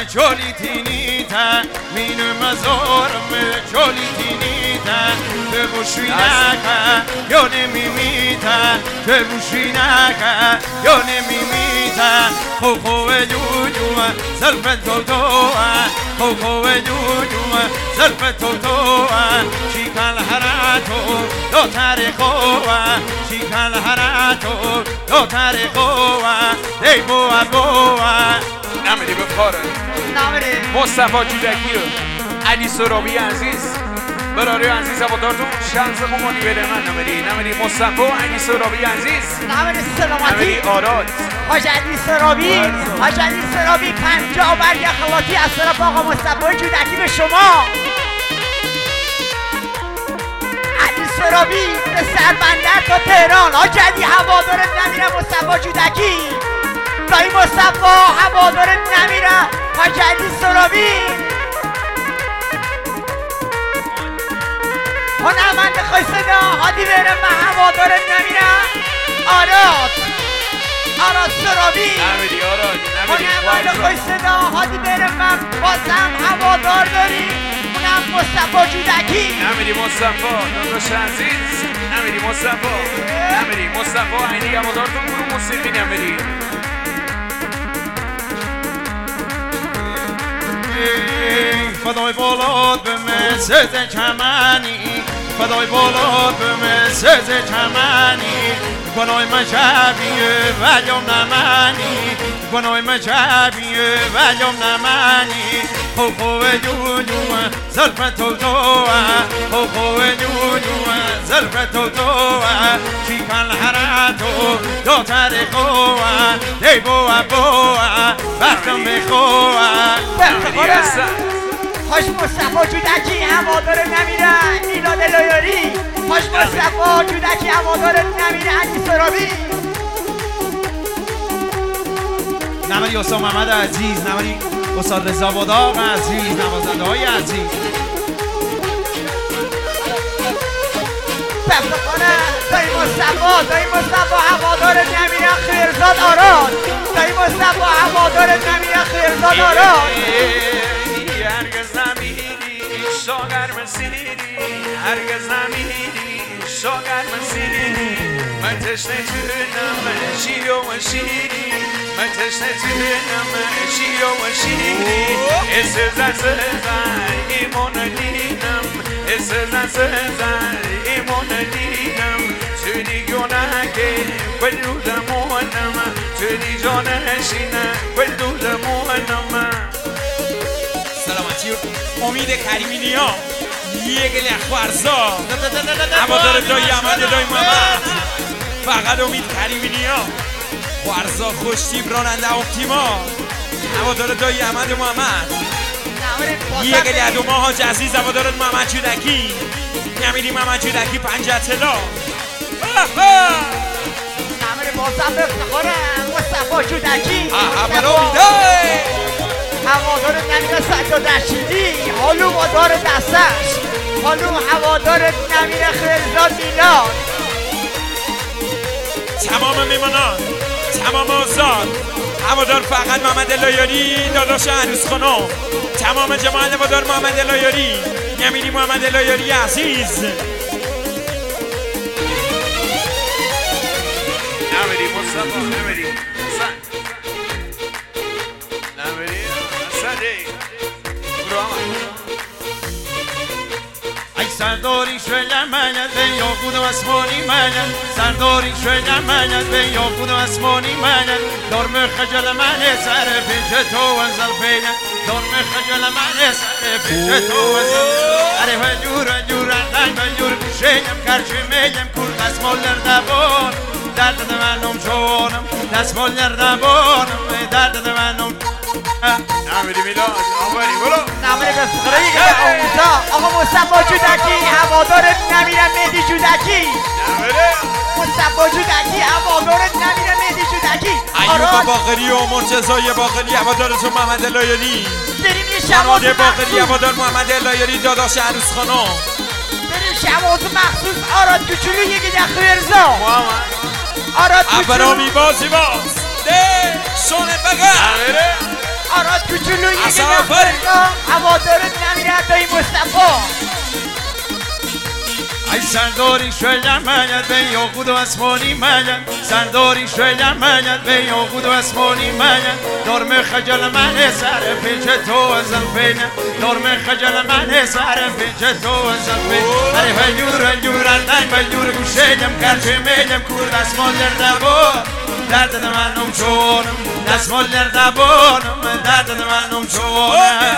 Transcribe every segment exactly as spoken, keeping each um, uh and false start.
چولی تینیتا مینو مزارم چولی تینیتا به بوشینکا یا نمیمیتا به بوشینکا یا نمیمیتا خو خو جوجو زلف تو تو خو خو جوجو زلف تو تو شیکل هراتو دو تاریخو شیکل هراتو دو تاریخو ای بوا بوا نمیدی بخاره نمیدی مصطفی جودکی رو علی سرابی عزیز برای عزیز هوادارتون شانس قمانی بده من نمیدی نمیدی مصطفی علی سرابی عزیز نمیدی سلامتی نمیدی آراد حاج علی سرابی حاج علی سرابی پنجاه برگ خلاطی از طرف آقا مصطفی جودکی به شما علی سرابی به سربندر تا تهران حاج علی هوادارت نمیره مصطفی جودکی دایی مصطفی هوادارت نمیره حاج علی سرابی هنرمند خوی صدا هادی برم من هوادارت نمیره آراد آراد سرابی نمیدی آراد نمیدی هنرمند خوی صدا هادی برم من بازم هوادار داری اونم مصطفی جودکی نمیدی مصطفی داداش عزیز نمیدی مصطفی نمیدی مصطفی عینی هوادارتون گروه موسیقی نمیدی فدای بالات به مسز کمانی فدای بالات به مسز کمانی گناه مجابیه ولیوم نمانی گناه مجابیه ولیوم نمانی خو خو جوجو زلف تو تو خو خو جوجو زلف تو تو شیکل هراتو دو تاریخو ای بوا بوا وقتم بخوا حاج مصطفی جودکی هوادار نمیره میلاد لایاری حاج مصطفی جودکی هوادار نمیره علی سرابی نمری استاد محمد عزیز نمری استاد رضا باداغ عزیز نوازنده های عزیز بفتخانه دایی مصطفی دایی مصطفی هوادار نمیره خیرزاد آراد دایی مصطفی هوادار نمیره خیرزاد آراد هرگز نمیری شاگر مسیری هرگز نمیری شاگر مسیری من تشنه تونم شیر و شیری من تشنه تونم شیر و شیری اسزن سزن ایمون دینم اسزن سزن ایمون دینم توی گونه که بدودمونم توی جانشینه بدودمونم سلامتی امید کریمی نیا یه گلی اخوارزا هوادار دایی احمد دایی محمد فقط امید کریمی نیا خوارزا خوشتیب راننده اپتیما هوادار دایی احمد محمد یه گلی ادوما حاج عزیز هوادار محمد جودکی نمیری محمد جودکی پنج اطلاع نمیری بازم بفتخاره مصطفی جودکی هوادار نمیره سجاد رشیدی حالو هوادار دستش حالو هوادار نمیره خیرزاد میلاد تمام میمانان تمام آزاد هوادار فقط محمد لایاری داداش عروس خانم تمام جماعت هوادار محمد لایاری نمیری محمد لایاری عزیز نمیری مصطفی نمیری نمیری ای سرداری شویم منت به یاقوت و اسمانی منت سرداری شویم منت به یاقوت و اسمانی منت دارم خجل من سر پیچ تو و زلفینت دارم خجل من سر پیچ تو و زلفینت اره و جور جور اندن و جور شیم کرچی میم کل دستمال دردبان درد منم چونم دستمال دردبانم درد منم نمیری میلاد آوری برو نمیری به فقره که به آموزا آقا مصطفی جودکی هوادارت نمیره مهدی جودکی نمیره مصطفی جودکی هوادارت نمیره مهدی جودکی ایوب باقری و مرتضای باقری هوادارتون محمد لایاری بریم یه شواز باقری هوادار محمد لایاری داداش عروس خانم بریم شواز مخصوص آراد کوچولو یکی دخل ارزا محمد آراد کوچولو ابرامی بازی باز ده شونه بگه آراد کوچولویی که اصلا نخورد هوادار نمیره دایی مصطفی ای سرداری شویلم ملت به یاقود و اسمانی ملت سرداری شویلم ملت به یاقود و اسمانی ملت درم خجل من سر پیچ تو از الفینه درم خجل من سر پیچ تو از الفینه ای ویور ویور اندن ویور گوشیدم کرچه میدم کور دستمال در دبار درد منم چونم دستمال در دبارم درد منم چونم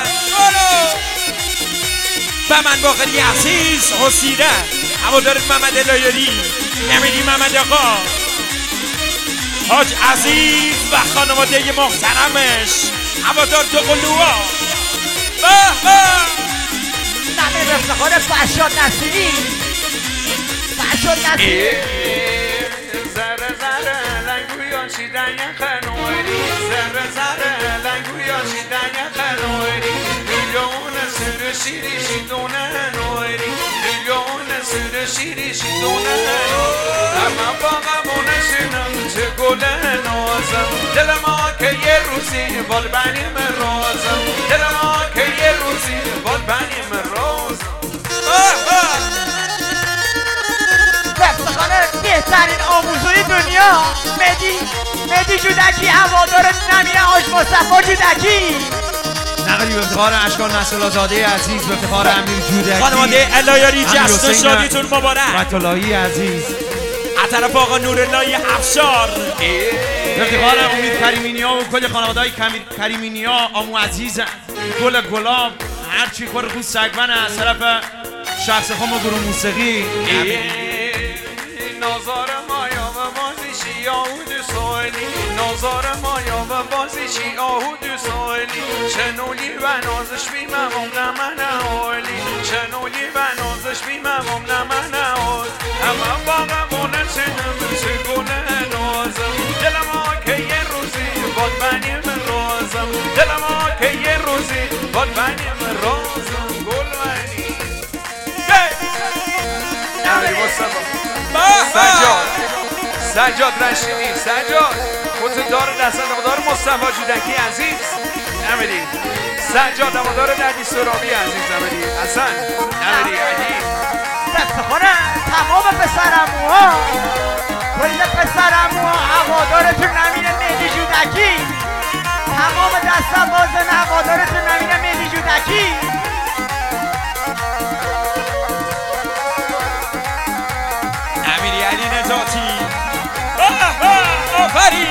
و من باقری عزیز حسیره هوادار محمد الایری نمیری محمد آقا حاج عزیز و خانواده محترمش هوادار دو قلوها به به نمیر افتخار فرشاد نصیری فرشاد نصیری زره زره لنگویا چیدن یه خنوری زره زره لنگویا چیدن یه خنوری میلیون سر شیری شیدونه نوری میلیون سر شیری شیدونه اما باقمونه شنم چه گل نازم دل ما که یه روزی بال بنیم رازم دل ما که یه روزی بال بنیم رازم افتخار بهترین آموزوی دنیا مهدی مهدی جودکی هوادار نمیره حاج مصطفی جودکی نقلی به افتخار اشکان نصرالله عزیز به افتخار امیر جودکی خانواده الایری جشن شادیتون مبارک مطلعی عزیز از طرف آقا نورالله افشار به افتخار امید کریمینیا و کل خانواده های کریمینیا آمو عزیز گل گلاب هرچی خور خود سگمن از طرف شخص خم و گروه موسیقی نازار مایا و بازیشی آهود سالی نازار مایا و بازیشی آهود سالی چنولی و نازش بیمم نمن حالی چنولی و نازش بیمم نمن حال اما باقمونه چنم چه گونه نازم دل ما که یه روزی باد بنیم رازم دل ما که یه روزی باد بنیم رازم گل منی نمیری مصطفی سجاد سجاد رشیدی سجاد خودت دار دست هوادار مصطفی جودکی عزیز نمیری سجاد هوادار ددی سرابی عزیز نمیری حسن نمیری علی افتخار تمام پسرموها کل پسرموها هوادارتون نمیره مهدی جودکی تمام دست بازن هوادارتون نمیره مهدی جودکی امیری علی نجاتی آفرین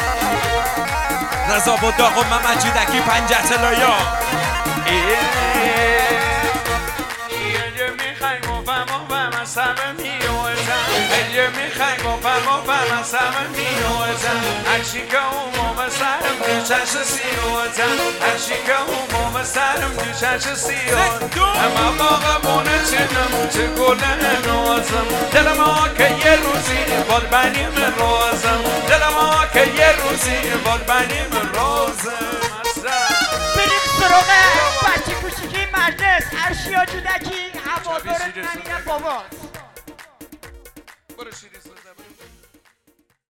رضا بوداق و محمد جودکی پنجه تلایا یه میخوایم و فهم و فهم از همه میوزم یه میخوایم و فهم و فهم از همه میوزم هرچی که اومم سرم دوچش سیوزم هرچی که اومم سرم دوچش سیوزم اما باقمونه چنم چه گل نازم دل ما که یه روزی بال بنیم رازم دل ما که یه روزی بال بنیم رازم بریم سراغ بچه کوچیکی مجلس ارشیا جودکی هوادارت نمیره بابا